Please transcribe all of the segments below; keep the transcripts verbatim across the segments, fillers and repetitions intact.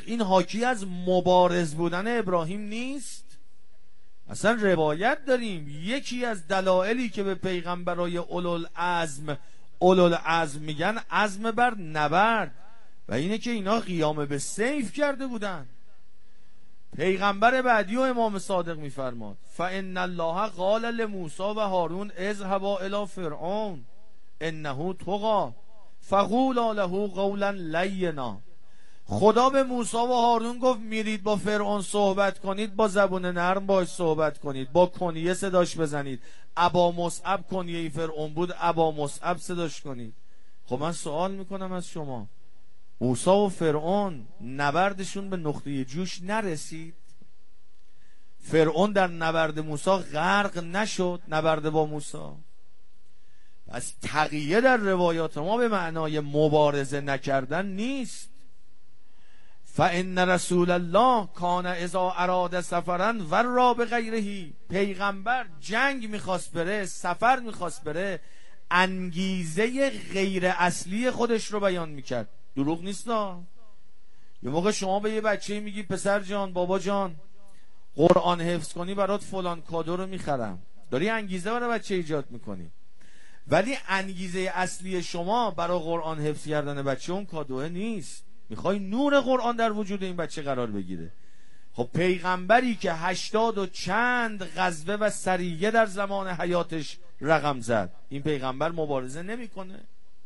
این حاکی از مبارز بودن ابراهیم نیست؟ اصلا روایت داریم یکی از دلایلی که به پیغمبرای اولوالعزم اولوالعزم میگن عزم بر نبرد و اینه که اینا قیام به سیف کرده بودن. پیغمبر بعدی و امام صادق میفرماد فان الله قال لموسی و هارون اذهبا الی فرعون انه طغی فقولا له قولا لینا. خدا به موسی و هارون گفت میرید با فرعون صحبت کنید، با زبون نرم باش صحبت کنید، با کنیه صداش بزنید. ابا مصعب کنیه فرعون بود، ابا مصعب صداش کنید. خب من سوال میکنم از شما، موسی و فرعون نبردشون به نقطه جوش نرسید؟ فرعون در نبرد موسی غرق نشد؟ نبرد با موسی. پس تقیه در روایات ما به معنای مبارزه نکردن نیست. فان رسول الله کان اذا اراد سفرا ورا بغیره. پیغمبر جنگ میخواست بره، سفر میخواست بره، انگیزه غیر اصلی خودش رو بیان میکرد. دروغ نیست نه. یه موقع شما به یه بچه میگی پسر جان بابا جان قرآن حفظ کنی برات فلان کادو رو میخرم، داری انگیزه برای بچه ایجاد میکنی، ولی انگیزه اصلی شما برای قرآن حفظ کردن بچه اون کادوه نیست. میخوای نور قرآن در وجود این بچه قرار بگیره. خب پیغمبری که هشتاد و چند غزوه و سریه در زمان حیاتش رقم زد، این پیغمبر مبارزه نمیکنه؟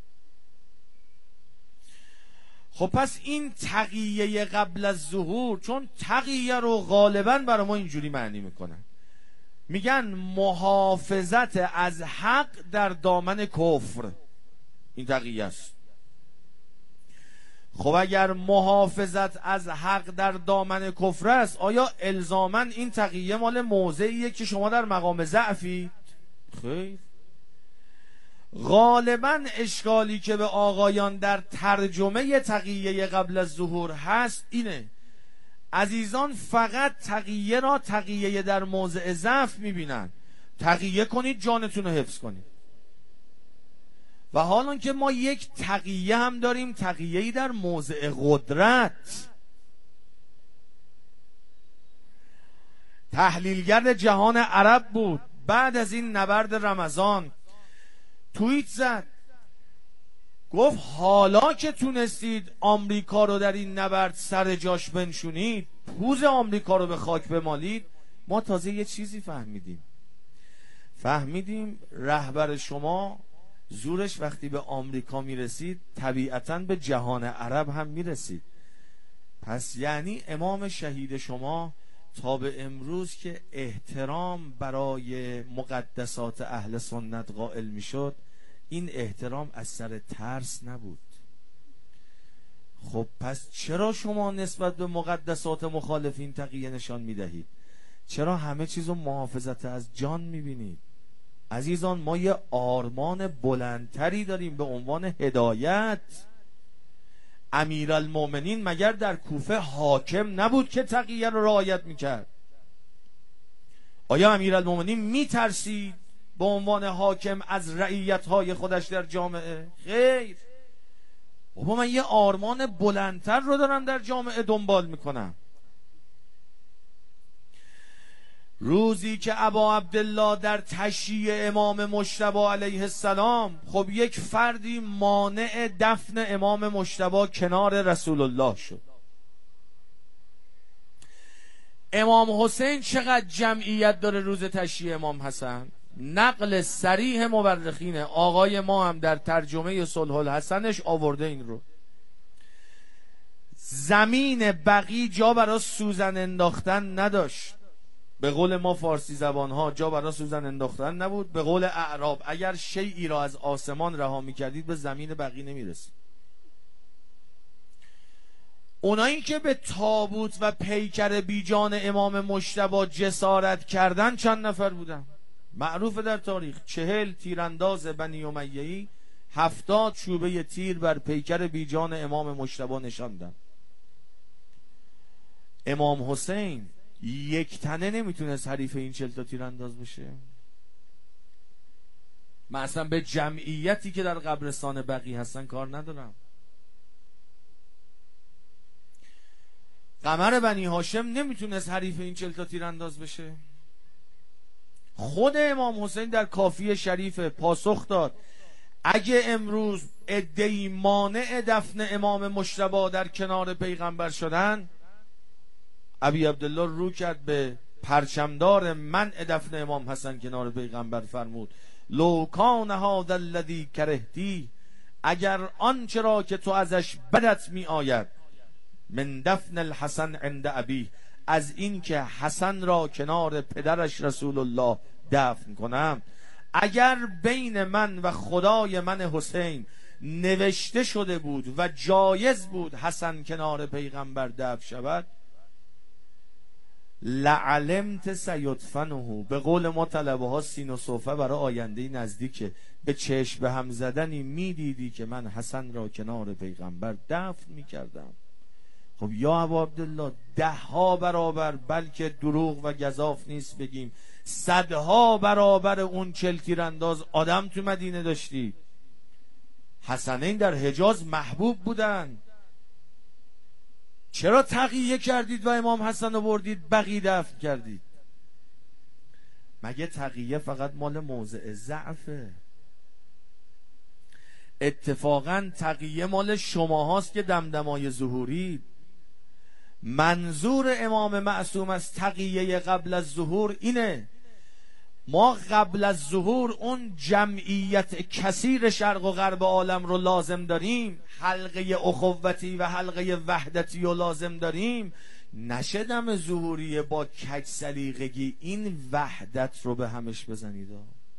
خب پس این تقیه قبل از ظهور، چون تقیه رو غالبا برای ما اینجوری معنی میکنن، میگن محافظت از حق در دامن کفر، این تقیه است. خب اگر محافظت از حق در دامن کفر است، آیا الزاما این تقیه مال موضعیه که شما در مقام ضعفید؟ خیر. غالبا اشکالی که به آقایان در ترجمه تقیه قبل از ظهور هست اینه، عزیزان فقط تقیه را تقیه در موضع ضعف میبینن. تقیه کنید جانتون رو حفظ کنید. و حالا که ما یک تقیه هم داریم، تقیه‌ای در موضع قدرت. تحلیلگر جهان عرب بود، بعد از این نبرد رمضان توییت زد، گفت حالا که تونستید آمریکا رو در این نبرد سر جاش بنشونید، پوز آمریکا رو به خاک بمالید، ما تازه یه چیزی فهمیدیم. فهمیدیم رهبر شما زورش وقتی به آمریکا میرسید طبیعتاً به جهان عرب هم میرسید. پس یعنی امام شهید شما تا به امروز که احترام برای مقدسات اهل سنت قائل میشد، این احترام از سر ترس نبود. خب پس چرا شما نسبت به مقدسات مخالفین تقیه نشان میدهید؟ چرا همه چیزو محافظت از جان میبینید؟ عزیزان ما یه آرمان بلندتری داریم به عنوان هدایت. امیرالمومنین مگر در کوفه حاکم نبود که تقیه رو رعایت میکرد؟ آیا امیرالمومنین میترسید به عنوان حاکم از رعیت‌های خودش در جامعه؟ خیر. بابا من یه آرمان بلندتر رو دارم در جامعه دنبال میکنم. روزی که ابا عبدالله در تشییع امام مجتبی علیه السلام، خب یک فردی مانع دفن امام مجتبی کنار رسول الله شد. امام حسین چقدر جمعیت داره روز تشییع امام حسن؟ نقل صریح مورخینه، آقای ما هم در ترجمه صلح الحسنش آورده این رو. زمین بقی جا برای سوزن انداختن نداشت. به قول ما فارسی زبان ها جا برای سوزن انداختن نبود. به قول اعراب اگر شیئی را از آسمان رها می‌کردید به زمین بقی نمی‌رسید. اونایی که به تابوت و پیکر بیجان امام مجتبی جسارت کردن چند نفر بودن؟ معروف در تاریخ. چهل تیرانداز بنی امیه‌ای هفتاد چوبه تیر بر پیکر بیجان امام مجتبی نشاندن. امام حسین یک تنه نمیتونست حریف این چهل تا تیرانداز بشه. من اصلا به جمعیتی که در قبرستان بقیع هستن کار ندارم. قمر بنی هاشم نمیتونست حریف این چل تا تیرانداز بشه. خود امام حسین در کافی شریف پاسخ داد اگه امروز عده‌ای مانع دفن امام مجتبی در کنار پیغمبر شدن، ابی عبدالله رو کرد به پرچمدار منع دفن امام حسن کنار پیغمبر، فرمود لو کان هذا الذی کرهتی، اگر آنچه را که تو ازش بدت می آید، من دفن الحسن عند ابی، از این که حسن را کنار پدرش رسول الله دفن کنم، اگر بین من و خدای من حسین نوشته شده بود و جایز بود حسن کنار پیغمبر دفن شود، لعلمت سیدفنه، به قول ما طلبه ها سین و صوفه برای آینده نزدیکه، به چشم به هم زدنی میدیدی که من حسن را کنار پیغمبر دفن میکردم. خب یا ابا عبدالله، ده ها برابر، بلکه دروغ و گزاف نیست بگیم صدها برابر اون چل تیرانداز آدم تو مدینه داشتی. حسنین در حجاز محبوب بودن، چرا تقیه کردید و امام حسن رو بردید بقیع دفن کردید؟ مگه تقیه فقط مال موضع ضعفه؟ اتفاقا تقیه مال شما هاست که دمدمای ظهورید. منظور امام معصوم از تقیه قبل از ظهور اینه، ما قبل از ظهور اون جمعیت کثیر شرق و غرب عالم رو لازم داریم، حلقه اخوتی و حلقه وحدتی رو لازم داریم، نشدم ظهوریه با کج سلیقگی این وحدت رو به همش بزنید.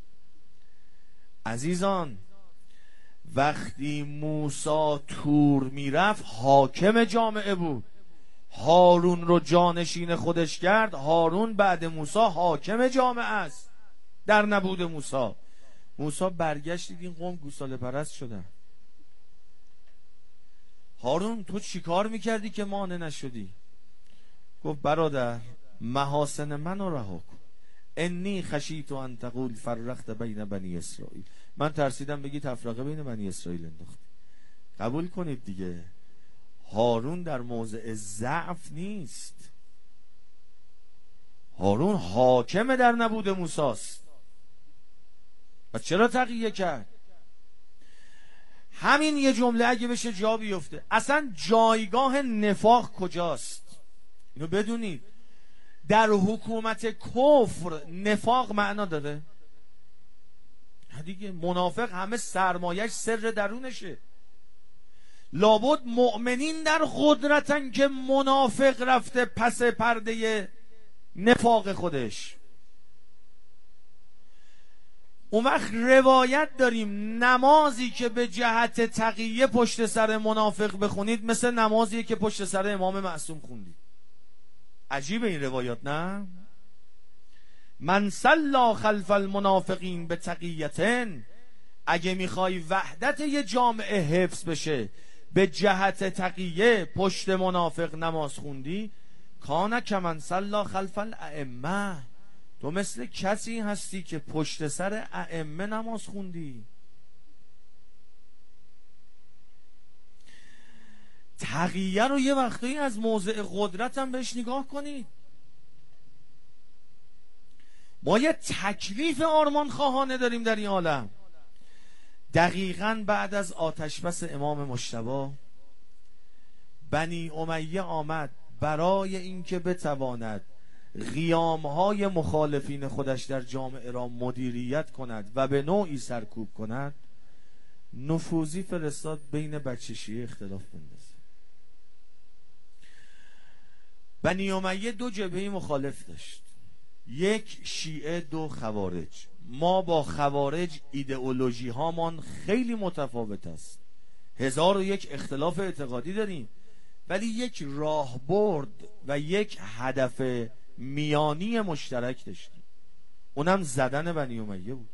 عزیزان، وقتی موسی تور میرفت حاکم جامعه بود، هارون رو جانشین خودش کرد، هارون بعد موسی حاکم جامعه است در نبود موسی. موسی برگشت دید این قوم گوساله پرست شدن. هارون تو چیکار میکردی که مانع نشدی؟ گفت برادر محاسن منو رها کن، انی خشیت ان تقول فرقت بین بنی اسرائیل، من ترسیدم بگی تفرقه بین بنی اسرائیل انداختی. قبول کنید دیگه، هارون در موضع ضعف نیست، هارون حاکم در نبود موسی است. و چرا تقیه کرد؟ همین یه جمله اگه بشه جا بیفته، اصلا جایگاه نفاق کجاست؟ اینو بدونید، در حکومت کفر نفاق معنا داره؟ دیگه منافق همه سرمایش سر درونشه. لابد مؤمنین در قدرتن که منافق رفته پس پرده نفاق خودش. اون وقت روایت داریم نمازی که به جهت تقیه پشت سر منافق بخونید مثل نمازی که پشت سر امام معصوم خوندید. عجیبه این روایات، نه؟ من صلی خلف المنافقین به تقیتن، اگه میخوای وحدت یه جامعه حفظ بشه به جهت تقیه پشت منافق نماز خوندی، کان کمن صلی خلف الائمه، تو مثل کسی هستی که پشت سر ائمه نماز خوندی. تقیه رو یه وقتایی از موضع قدرت هم بهش نگاه کنید. ما یه تکلیف آرمان خواهانه داریم در این عالم. دقیقاً بعد از آتشبس امام مجتبی، بنی امیه آمد برای اینکه بتواند قیامهای مخالفین خودش در جامعه را مدیریت کند و به نوعی سرکوب کند، نفوذی فرستاد بین بچه شیعه اختلاف بندازه. بنی امیه دو جبهه مخالف داشت، یک شیعه، دو خوارج. ما با خوارج ایدئولوژی هامان خیلی متفاوت است، هزار و یک اختلاف اعتقادی داریم، ولی یک راهبرد و یک هدف میانی مشترک داشتیم، اونم زدن بنی امیه بود.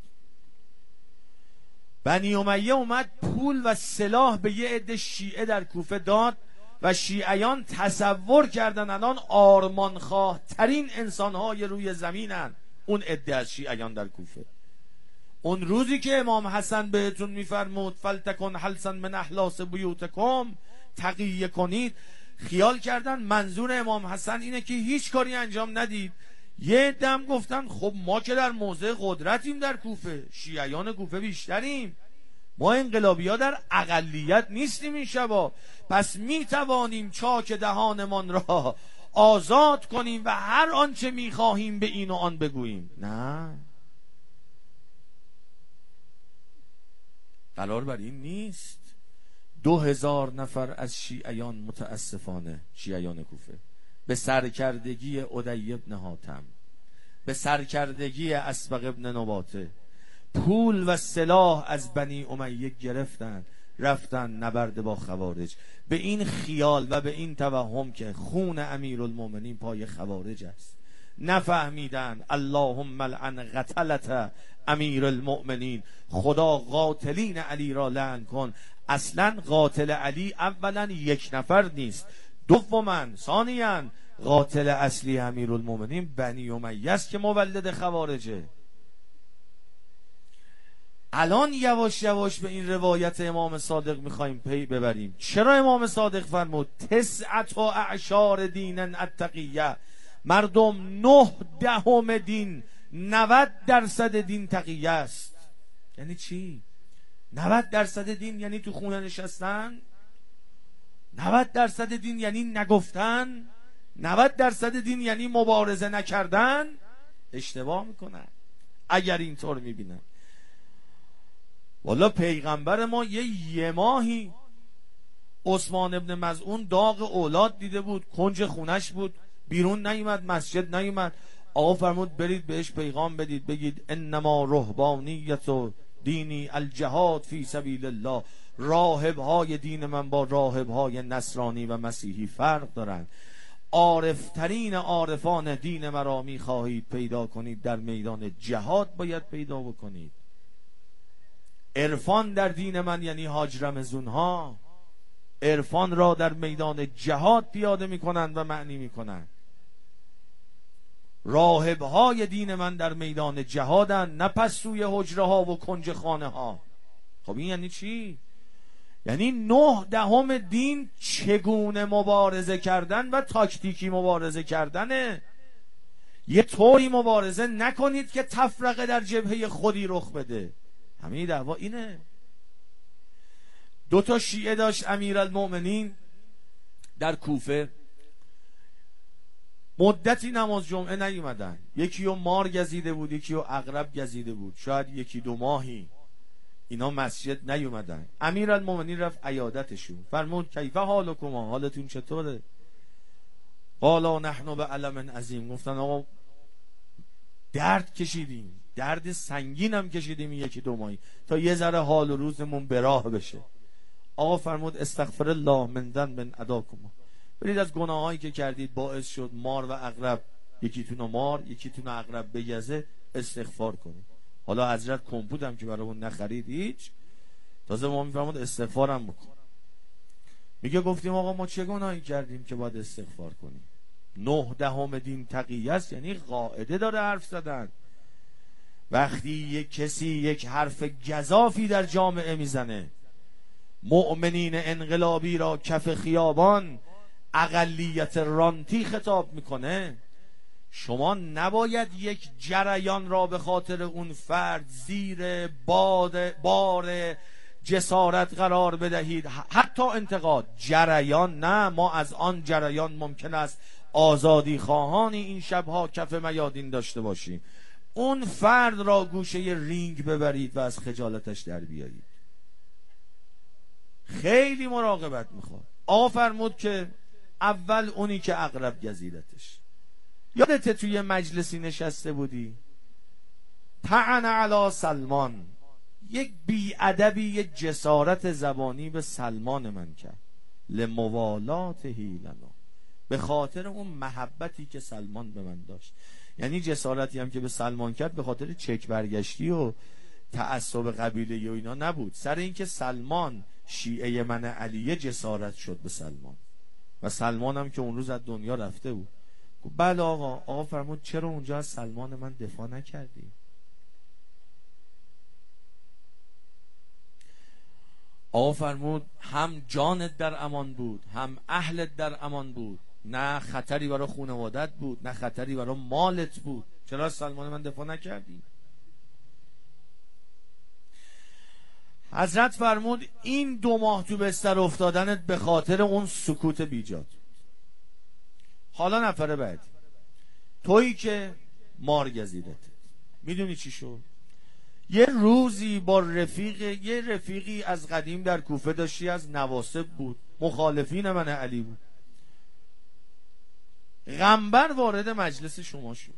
بنی امیه اومد پول و سلاح به یه عده شیعه در کوفه داد و شیعیان تصور کردن الان آرمانخواه ترین انسانهای روی زمینن اون عده از شیعیان در کوفه. اون روزی که امام حسن بهتون میفرمود فلتکن حلسن من احلاس بیوتکم، تقیه کنید، خیال کردن منظور امام حسن اینه که هیچ کاری انجام ندید. یه دم گفتن خب ما که در موضع قدرتیم در کوفه، شیعیان کوفه بیشتریم، ما انقلابی ها در اقلیت نیستیم این شبا، پس می توانیم چاک دهانمان را آزاد کنیم و هر آنچه می خواهیم به این و آن بگوییم. نه، قرار بر این نیست. دو هزار نفر از شیعیان، متاسفانه شیعیان کوفه، به سرکردگی عدی ابن حاتم، به سرکردگی اسبق ابن نباته، پول و سلاح از بنی امیه گرفتن، رفتن نبرد با خوارج، به این خیال و به این توهم که خون امیرالمومنین پای خوارج است. نفهمیدن اللهم لعن قتلت امیرالمؤمنین، خدا قاتلین علی را لعن کن. اصلا قاتل علی اولا یک نفر نیست، دوما ثانیا قاتل اصلی امیرالمومنین بنی امیه است که مولد خوارجه. الان یواش یواش به این روایت امام صادق میخوایم پی ببریم. چرا امام صادق فرمود تسعت و اعشار دین التقیه؟ مردم نه دهم دین، نود درصد دین تقیه است. یعنی چی؟ نود درصد دین یعنی تو خونه نشستن؟ نود درصد دین یعنی نگفتن؟ نود درصد دین یعنی مبارزه نکردن؟ اشتباه میکنن اگر اینطور میبینن. والا پیغمبر ما یه یه ماهی عثمان ابن مظعون داغ اولاد دیده بود، کنج خونش بود، بیرون نیومد، مسجد نیومد. آقا فرمود برید بهش پیغام بدید، بگید انما رهبانیت و دینی الجهاد فی سبیل الله. راهبهای دین من با راهبهای نصرانی و مسیحی فرق دارند. عارفترین عارفان دین مرا می خواهید پیدا کنید، در میدان جهاد باید پیدا بکنید. عرفان در دین من یعنی حاج رمضون ها، عرفان را در میدان جهاد پیاده می کنند و معنی می کنند. راهبهای دین من در میدان جهادن، نه پس سوی حجره ها و کنج خانه ها. خب این یعنی چی؟ یعنی نه دهم دین چگونه مبارزه کردن و تاکتیکی مبارزه کردنه. یه طوری مبارزه نکنید که تفرقه در جبهه خودی رخ بده. همین دعوا اینه. دو تا شیعه داشت امیرالمؤمنین در کوفه، مدتی نماز جمعه نیومدن. یکی رو مار گزیده بود، یکی رو عقرب گزیده بود، شاید یکی دو ماهی اینا مسجد نیومدن. امیرالمؤمنین رفت عیادتشون، فرمود کیف حالکم، حالتون چطوره؟ قالا نحن به علم عظیم، گفتن آقا درد کشیدیم، درد سنگین هم کشیدیم یکی دو ماهی تا یه ذره حال و روزمون به راه بشه. آقا فرمود استغفر الله من ذنب اداکم، برید از گناهایی که کردید باعث شد مار و عقرب، یکیتون رو مار یکیتون رو عقرب بگزه، استغفار کنید. حالا حضرت کمپوت هم که برامون نخرید هیچ، تازه ما میفرمود استغفارم بکن. میگه گفتیم آقا ما چه گناهی کردیم که باید استغفار کنیم؟ نه دهم دین تقیه است، یعنی قاعده داره حرف زدن. وقتی یک کسی یک حرف گزافی در جامعه میزنه، مؤمنین انقلابی را کف خیابان اقلیت رانتی خطاب میکنه، شما نباید یک جریان را به خاطر اون فرد زیر باد بار جسارت قرار بدهید، حتی انتقاد. جریان نه، ما از آن جریان ممکن است آزادی خواهانی این شبها کف میادین داشته باشیم. اون فرد را گوشه رینگ ببرید و از خجالتش در بیایید. خیلی مراقبت میخواد. آقا فرمود که اول اونی که عقرب گزیدتش، یادت توی مجلسی نشسته بودی طعن علی سلمان، یک بیادبی یک جسارت زبانی به سلمان من کرد، لموالات هیلنا، به خاطر اون محبتی که سلمان به من داشت. یعنی جسارتی هم که به سلمان کرد به خاطر چک برگشتی و تعصب قبیله و اینا نبود، سر اینکه سلمان شیعه من علیه جسارت شد به سلمان، و سلمان هم که اون روز از دنیا رفته بود. بله آقا. آقا فرمود چرا اونجا از سلمان من دفاع نکردی؟ آقا فرمود هم جانت در امان بود، هم اهلت در امان بود، نه خطری برای خانوادت بود، نه خطری برای مالت بود. چرا از سلمان من دفاع نکردی؟ حضرت فرمود این دو ماه تو بستر افتادنت به خاطر اون سکوت بیجاد. حالا نفر بعد تویی که مار گزیدت، میدونی چی شد؟ یه روزی با رفیق یه رفیقی از قدیم در کوفه داشتی، از نواسب بود، مخالفین من علی بود. غنبر وارد مجلس شما شد.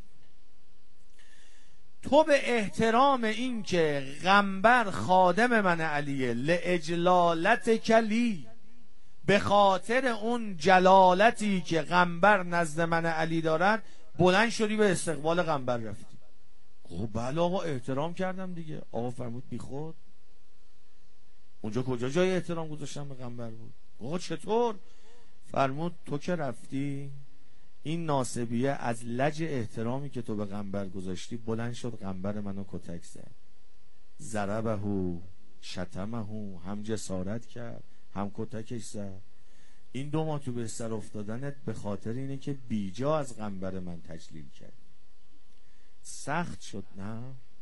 تو به احترام این که غنبر خادم من علیه، لاجلالت کلی، به خاطر اون جلالتی که غنبر نزد من علی دارد، بلند شدی به استقبال غنبر رفتی. خب بله آقا احترام کردم دیگه. آقا فرمود بی خود، اونجا کجا جای احترام گذاشتم به غنبر بود؟ آقا چطور؟ فرمود تو که رفتی، این ناسبیه از لج احترامی که تو به غنبر گذاشتی بلند شد غنبر منو کتک زد، ضربه، شتمه، هم جسارت کرد هم کتکش زد. این دو ماه تو بستر افتادنت به خاطر اینه که بیجا از غنبر من تجلیل کرد. سخت شد نه؟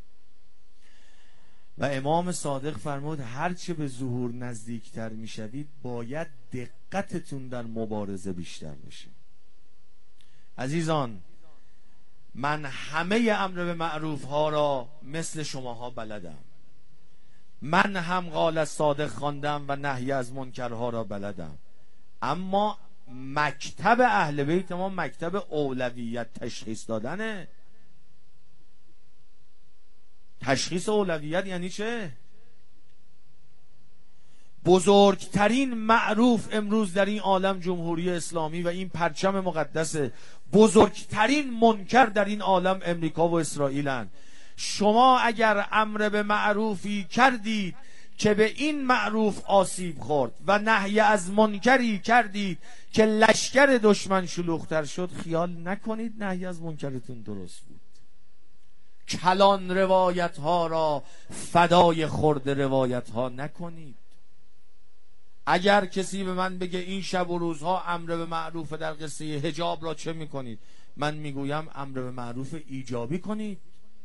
و امام صادق فرمود هرچه به ظهور نزدیکتر میشوید باید دقتتون در مبارزه بیشتر بشه. عزیزان، من همه امر به معروف ها را مثل شماها بلدم. من هم قال صادق خواندم و نهی از منکرها را بلدم، اما مکتب اهل بیت ما مکتب اولویت تشخیص دادنه. تشخیص اولویت یعنی چه؟ بزرگترین معروف امروز در این عالم جمهوری اسلامی و این پرچم مقدسه. بزرگترین منکر در این عالم امریکا و اسرائیلن. شما اگر امر به معروفی کردید که به این معروف آسیب خورد و نهی از منکری کردید که لشکر دشمن شلوغتر شد، خیال نکنید نهی از منکرتون درست بود. کلان روایت ها را فدای خورد روایت ها نکنید. اگر کسی به من بگه این شب و روزها امر به معروف در قصه حجاب را چه میکنید، من میگویم امر به معروف ایجابی کنید.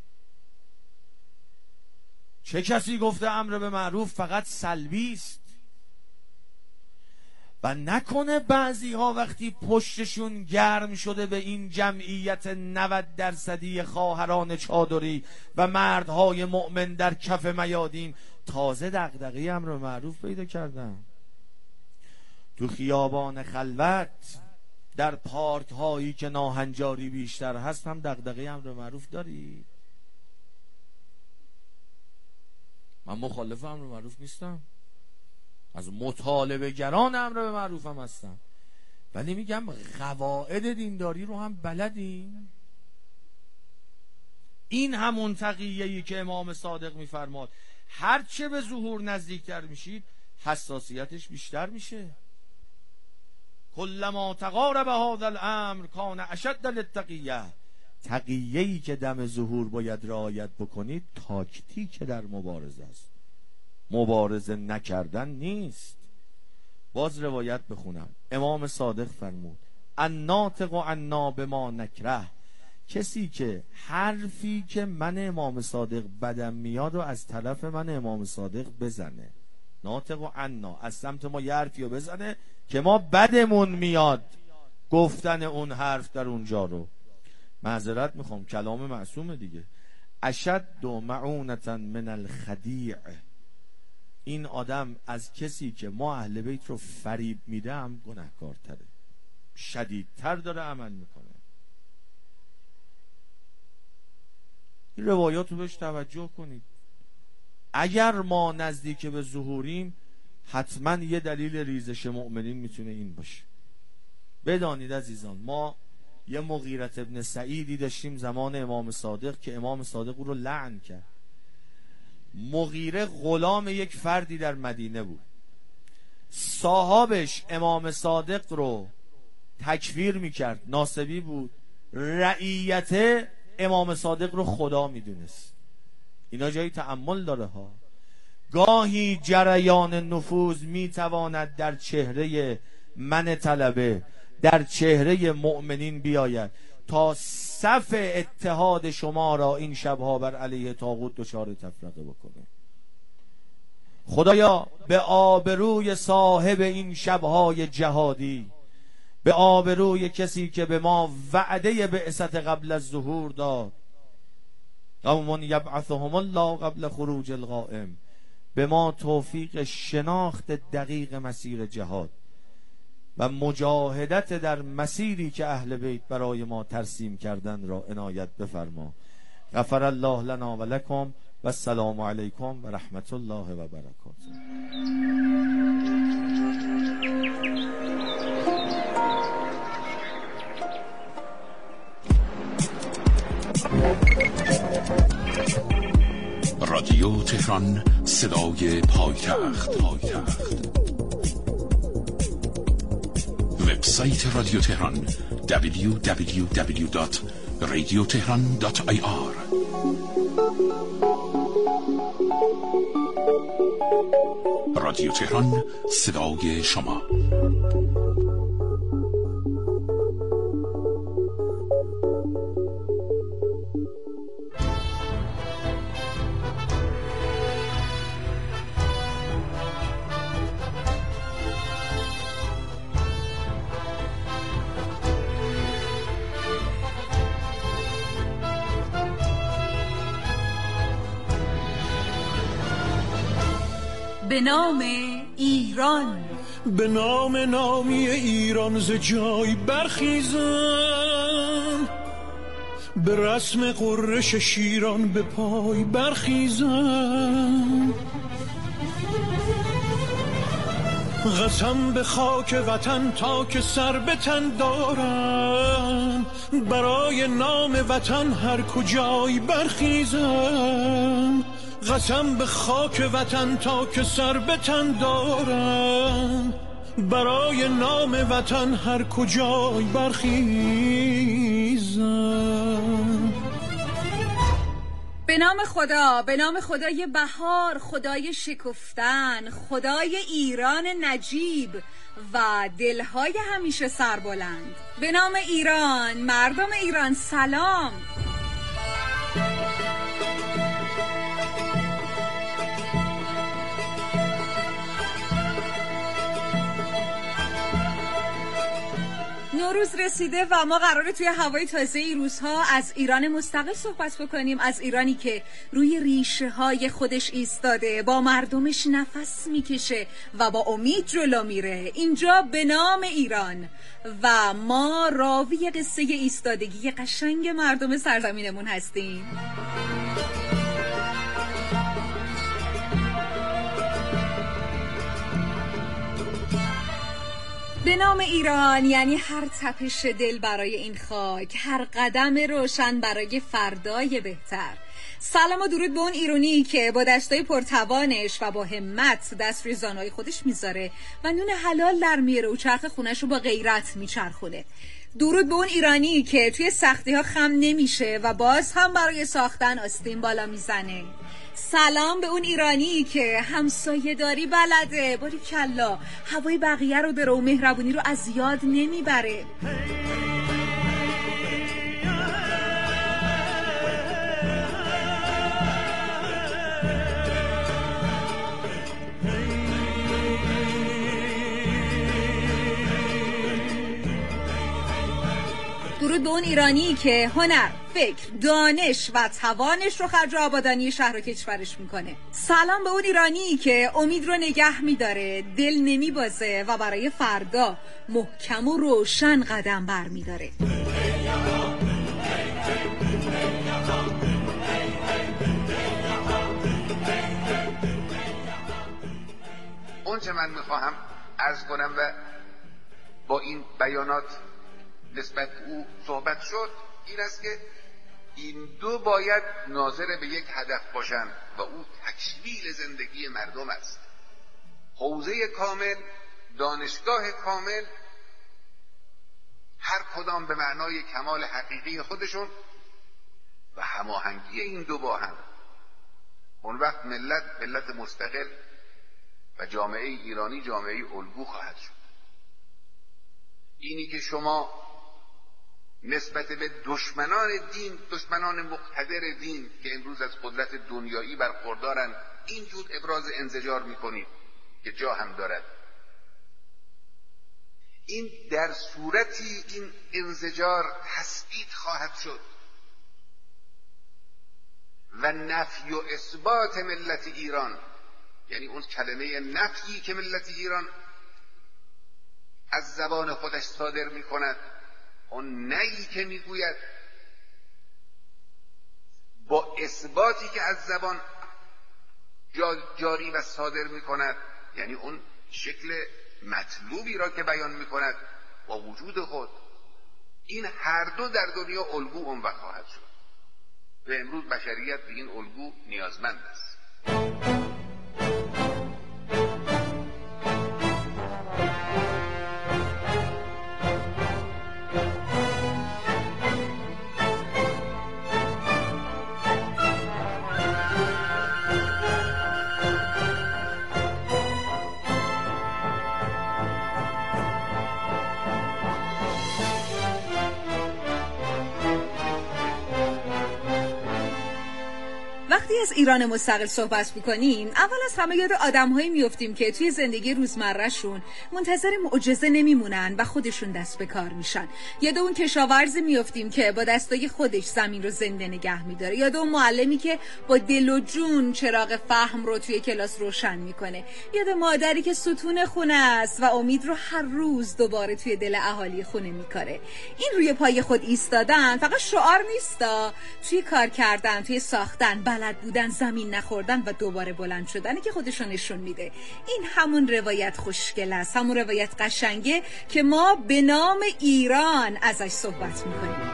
چه کسی گفته امر به معروف فقط سلبی است؟ و نکنه بعضی ها وقتی پشتشون گرم شده به این جمعیت نود درصدی خواهران چادری و مردهای مؤمن در کف میادین تازه دغدغه امر به معروف پیدا کردن. تو خیابان خلوت، در پارک هایی که ناهنجاری بیشتر هست هم دغدغه امر به معروف داری؟ من مخالف امر به معروف نیستم، از مطالبه گران امر به معروف هم هستم، ولی میگم قواعد دینداری رو هم بلدیم. این همون تقیه‌ای که امام صادق میفرماد هرچه به ظهور نزدیکتر میشید حساسیتش بیشتر میشه. کلما تقارب هذا الامر کان اشد للتقیه. تقیه‌ای که دم ظهور باید رعایت بکنید تاکتیک در مبارزه است، مبارزه نکردن نیست. باز روایت بخونم. امام صادق فرمود الناطق عنا بما نکره. کسی که حرفی که من امام صادق بدم میاد و از طرف من امام صادق بزنه، ناطق عنا، از سمت ما یه حرفی رو بزنه که ما بدمون میاد گفتن اون حرف در اونجا رو، معذرت میخوام کلام معصومه دیگه، اشد معونتا من الخدیع. این آدم از کسی که ما اهل بیت رو فریب میده هم گناهکارتره، شدیدتر داره عمل میکنه. این روایات رو بهش توجه کنید. اگر ما نزدیک به ظهوریم حتما یه دلیل ریزش مؤمنین میتونه این باشه. بدانید عزیزان، ما یه مغیرة ابن سعیدی داشتیم زمان امام صادق که امام صادق او رو لعن کرد. مغیره غلام یک فردی در مدینه بود، صاحبش امام صادق رو تکفیر میکرد، ناسبی بود، رعیت امام صادق رو خدا میدونست. اینا جایی تأمل داره ها. گاهی جریان نفوذ میتواند در چهره من طلبه، در چهره مؤمنین بیاید تا صف اتحاد شما را این شبها بر علیه طاغوت دچار تفرقه بکنه. خدایا به آبروی صاحب این شبهای جهادی، به آبروی کسی که به ما وعده بعثت قبل از ظهور داد، قوم یبعثهم الله قبل خروج القائم، به ما توفیق شناخت دقیق مسیر جهاد و مجاهدت در مسیری که اهل بیت برای ما ترسیم کردن را عنایت بفرما. غفر الله لنا و لکم و السلام علیکم و رحمت الله و برکاته. رادیو تهران، صدای پایتخت. پایتخت. وبسایت رادیو تهران دبلیو دبلیو دبلیو دات رادیو تهران دات آی آر. رادیو تهران، صدای شما. به نام ایران، به نام نامی ایران ز جای برخیزم، به رسم قرش شیران به پای برخیزم. قسم به خاک وطن تا که سر به تن دارم، برای نام وطن هر کجای برخیزم. قسم به خاک وطن تا که سر به تن دارم، برای نام وطن هر کجای برخیزم. به نام خدا، به نام خدای بهار، خدای شکفتن، خدای ایران نجیب و دلهای همیشه سربلند. به نام ایران، مردم ایران سلام. نوروز رسیده و ما قراره توی هوای تازه این روزها از ایران مستقل صحبت بکنیم، از ایرانی که روی ریشه های خودش ایستاده، با مردمش نفس میکشه و با امید جلو میره. اینجا به نام ایران و ما راوی قصه ایستادگی قشنگ مردم سرزمینمون هستیم. به نام ایران یعنی هر تپش دل برای این خاک، هر قدم روشن برای فردای بهتر. سلام و درود به اون ایرانی که با دستای پرتوانش و با همت دست روی زانوی خودش میذاره و نون حلال در میاره و چرخ خونش رو با غیرت میچرخونه. درود به اون ایرانی که توی سختی ها خم نمیشه و باز هم برای ساختن آستین بالا میزنه. سلام به اون ایرانی که همسایه داری بلده، باریکلا، هوای بقیه رو داره و مهربونی رو از یاد نمیبره. درود به اون ایرانی که هنر، فکر، دانش و توانش رو خرج آبادانی شهر و کشورش میکنه. سلام به اون ایرانی که امید رو نگه میداره، دل نمیبازه و برای فردا محکم و روشن قدم بر میداره. اون چه من میخواهم عرض کنم و با این بیانات نسبت او صحبت شد این است که این دو باید ناظر به یک هدف باشند و او تکمیل زندگی مردم است. حوزه کامل، دانشگاه کامل، هر کدام به معنای کمال حقیقی خودشون و هماهنگی این دو با هم. اون وقت ملت ملت مستقل و جامعه ایرانی جامعه الگو خواهد شد. اینی که شما نسبت به دشمنان دین، دشمنان مقتدر دین که امروز از قدرت دنیایی برخوردارن، اینجور ابراز انزجار میکنید که جا هم دارد. این در صورتی این انزجار تثبیت خواهد شد و نفی و اثبات ملت ایران، یعنی اون کلمه نفی که ملت ایران از زبان خودش صادر می کند، اون نهی که می گوید با اثباتی که از زبان جاری و صادر می کند، یعنی اون شکل مطلوبی را که بیان می کند با وجود خود، این هر دو در دنیا الگو اون وقت خواهد شد و امروز بشریت به این الگو نیازمند است. از ایران مستقل صحبت میکنیم، اول از همه یاد آدم‌هایی میافتیم که توی زندگی روزمرهشون منتظر معجزه نمیمونن و خودشون دست به کار میشن. یاد اون کشاورزی میافتیم که با دستای خودش زمین رو زنده نگه میداره. یاد اون معلمی که با دل و جون چراغ فهم رو توی کلاس روشن میکنه. یاد مادری که ستون خونه است و امید رو هر روز دوباره توی دل اهالی خونه میکاره. این روی پای خود ایستادن فقط شعار نیستا، توی کار کردن، توی ساختن، بلد بودن، زمین نخوردن و دوباره بلند شدنه که خودشون نشون میده. این همون روایت خوشگل است، همون روایت قشنگه که ما به نام ایران ازش صحبت میکنیم.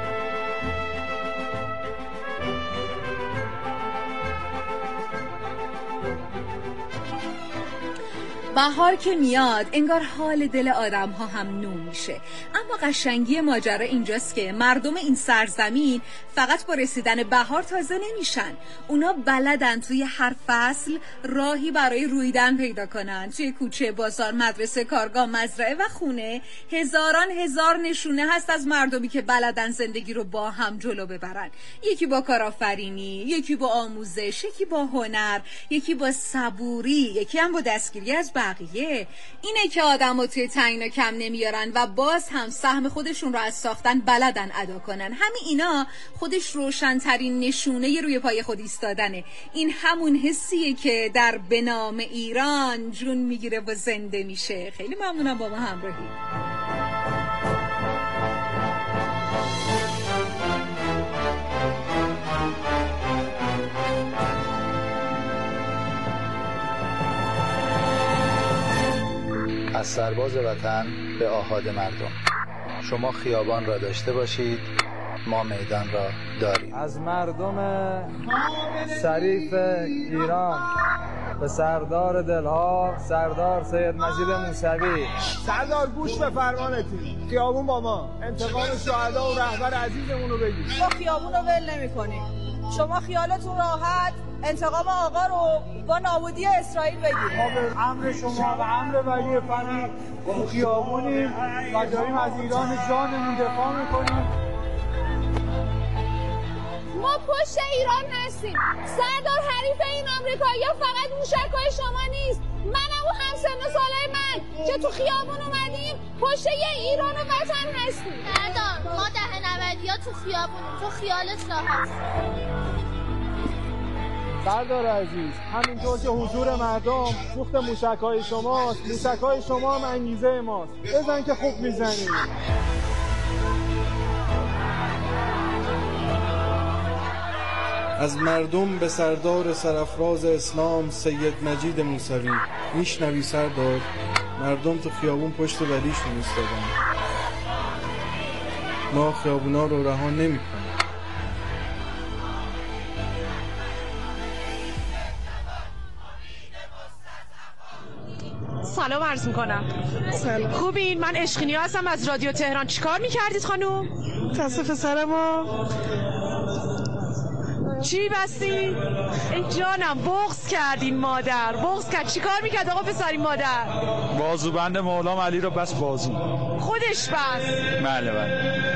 بهار که میاد انگار حال دل آدم ها هم نو میشه. اما قشنگی ماجرا اینجاست که مردم این سرزمین فقط با رسیدن بهار تازه نمیشن. اونا بلدن توی هر فصل راهی برای رویدن پیدا کنن. توی کوچه، بازار، مدرسه، کارگاه، مزرعه و خونه هزاران هزار نشونه هست از مردمی که بلدن زندگی رو با هم جلو ببرن. یکی با کارآفرینی، یکی با آموزش، یکی با هنر، یکی با صبوری، یکی هم با دستگیری از بقیه. اینه که آدم‌ها توی تعیین کم نمیارن و باز هم سهم خودشون رو از ساختن بلدن ادا کنن. همین اینا خودش روشن‌ترین نشونه روی پای خود ایستادنه. این همون حسیه که در به نام ایران جون میگیره و زنده میشه. خیلی ممنونم با ما همراهی. از سرباز وطن به آحاد مردم. شما خیابان را داشته باشید، ما میدان را داریم. از مردم شریف ایران به سردار دلها سردار سید مجید موسوی. سردار گوش به فرمانتی، خیابون با ما، انتقام شهدا و رهبر عزیزمون رو بگیر. ما خیابون رو ول نمی‌کنیم. شما خیالتون راحت انتقام آقا رو با نابودی اسرائیل بگیرید. ما به امر شما و امر ولی فنی تو خیابونیم و داریم از ایران جانمون دفاع میکنیم. ما پشت ایران هستیم. سردار حریف این آمریکایی‌ها فقط موشک‌های شما نیست. منم و همسن و سالای من که تو خیابون اومدیم پشت یه ایران و وطن هستیم. سردار ما ده نودی‌ها تو خیابونیم، تو خیالت راحت. سردار عزیز، همینطور که حضور مردم سوخت موشک‌های شماست، موشک‌های شما هم انگیزه ماست. بزن که خوب میزنید. از مردم به سردار سرافراز اسلام سید مجید موسوی. میشنوی سردار؟ مردم تو خیابون پشت ولیشون ایستادن. ما خیابونا رو رها نمی‌کنیم. سلام عرض میکنم. سلام. خوبین؟ من عشقینی هستم از رادیو تهران. چیکار میکردید خانوم؟ تصف سر ما چی بستی؟ ای جانم بغض کردین مادر، بغض کرد. چی کار میکرد آقا پسر این مادر؟ بازوبند مولام علی رو بس بازو. خودش بس؟ بله بله.